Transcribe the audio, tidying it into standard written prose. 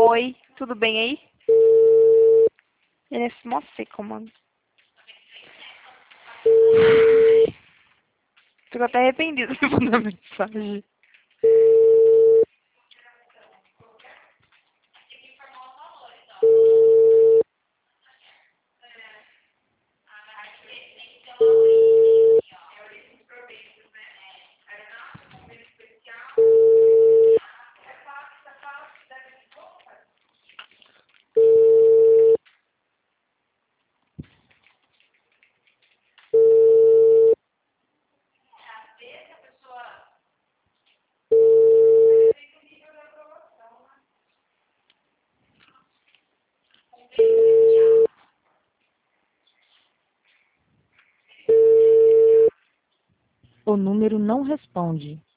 Oi, tudo bem aí? Ele é mó seco, mano. Fico até arrependido de mandar mensagem. O número não responde.